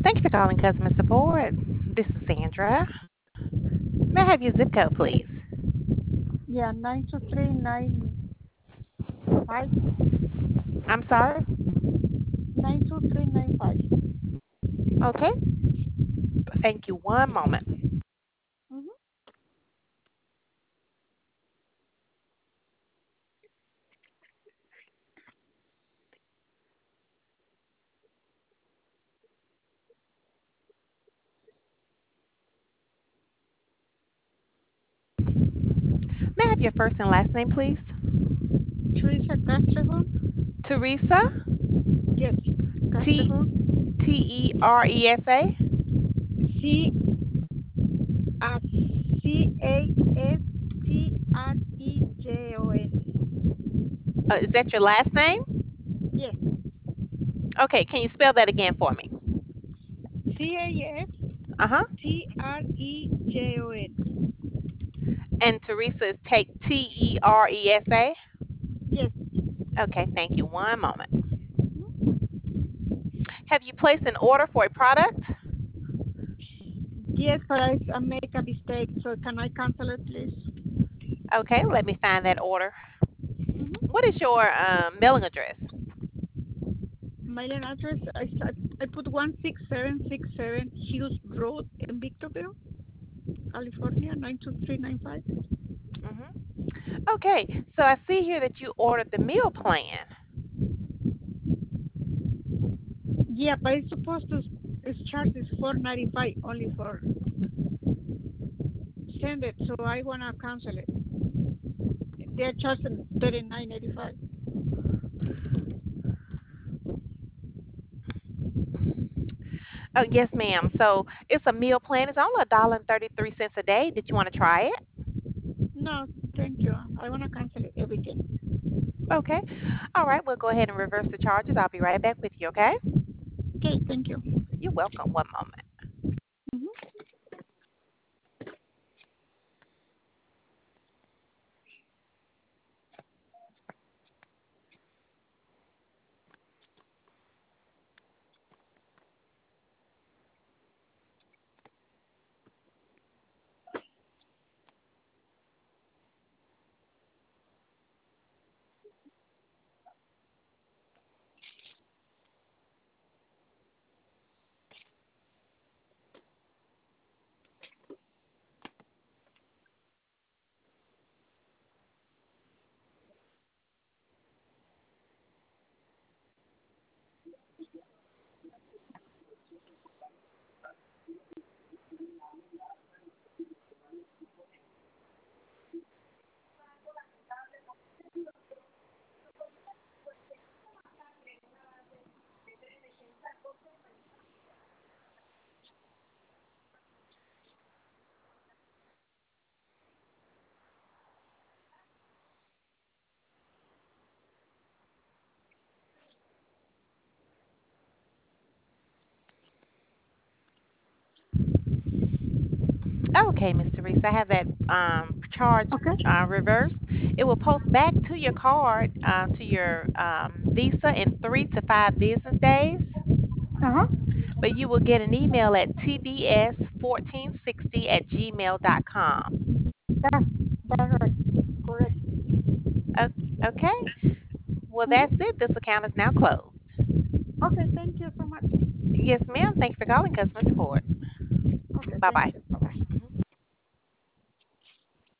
Thank you for calling customer support. This is Sandra. May I have your zip code, please? Yeah, 92395. I'm sorry? 92395. Okay. Thank you. One moment. Mm-hmm. May I have your first and last name, please? Teresa Castrejon? Teresa? Yes, T Castrejon. Teresa? C uh, Castrejon. Is that your last name? Yes, Okay. Can you spell that again for me? Uh huh. Castrejon. And Teresa is take Teresa? Yes. Okay. Thank you. One moment. Have you placed an order for a product? Yes, but I make a mistake, so can I cancel it, please? Okay. Let me find that order. Mm-hmm. What is your mailing address? Mailing address, I put 16767 Hughes Road in Victorville, California, 92395. Hmm. Okay. So I see here that you ordered the meal plan. Yeah, but it's supposed to, it's charged is 495 only for send it, so I wanna cancel it. They're charging 39.85. Oh, yes, ma'am. So it's a meal plan. It's only $1.33 a day. Did you want to try it? No, thank you. I wanna cancel it everything. Okay. All right. We'll go ahead and reverse the charges. I'll be right back with you. Okay. Okay, thank you. You're welcome. One moment. Hmm. Okay, Mr. Reese. I have that charge Okay. reversed. It will post back to your card, to your Visa in 3 to 5 business days. Uh-huh. But you will get an email at tbs1460@gmail.com. That's that's right. Correct. Okay. Well, Hmm. that's it. This account is now closed. Okay, thank you so much. Yes, ma'am. Thank you for calling customer support. Okay, Bye thank bye. you.